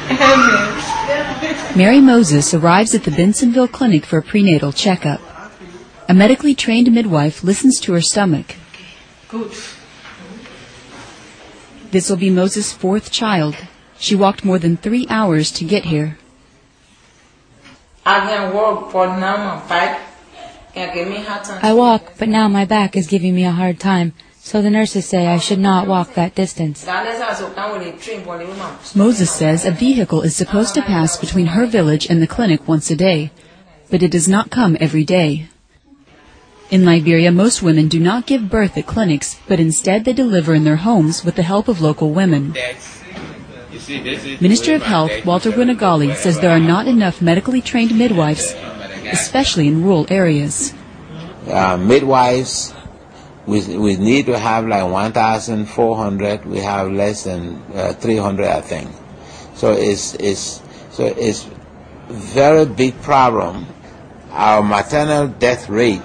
Mary Moses arrives at the Bensonville Clinic for a prenatal checkup. A medically trained midwife listens to her stomach. Good. This will be Moses' fourth child. She walked more than 3 hours to get here. I can walk, but now my back can give me hard time. I walk, but now my back is giving me a hard time. So the nurses say I should not walk that distance. Moses says a vehicle is supposed to pass between her village and the clinic once a day, but it does not come every day. In Liberia, most women do not give birth at clinics, but instead they deliver in their homes with the help of local women. Minister of Health Walter Gwinagali says there are not enough medically trained midwives, especially in rural areas. Midwives, we need to have like 1,400. We have less than 300, I think. So it's very big problem. Our maternal death rate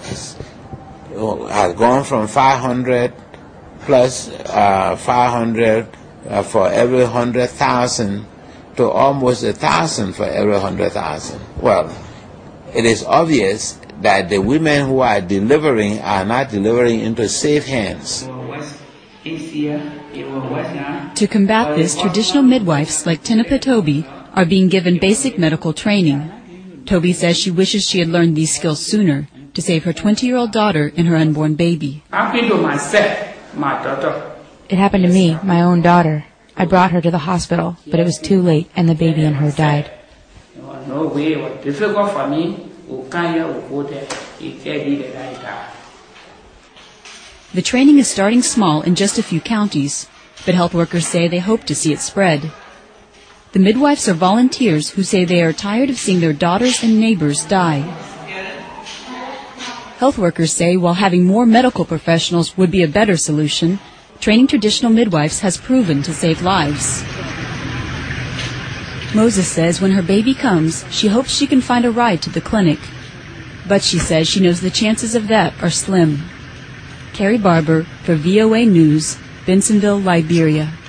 has gone from 500 plus 500 for every 100,000 to almost 1,000 for every 100,000. Well, it is obvious that the women who are delivering are not delivering into safe hands. To combat this, traditional midwives like Tinupa Toby are being given basic medical training. Toby says she wishes she had learned these skills sooner to save her 20-year-old daughter and her unborn baby. It happened to me, my own daughter. I brought her to the hospital, but it was too late and the baby and her died. No way, it was difficult for me. The training is starting small in just a few counties, but health workers say they hope to see it spread. The midwives are volunteers who say they are tired of seeing their daughters and neighbors die. Health workers say while having more medical professionals would be a better solution, training traditional midwives has proven to save lives. Moses says when her baby comes, she hopes she can find a ride to the clinic. But she says she knows the chances of that are slim. Carrie Barber for VOA News, Bensonville, Liberia.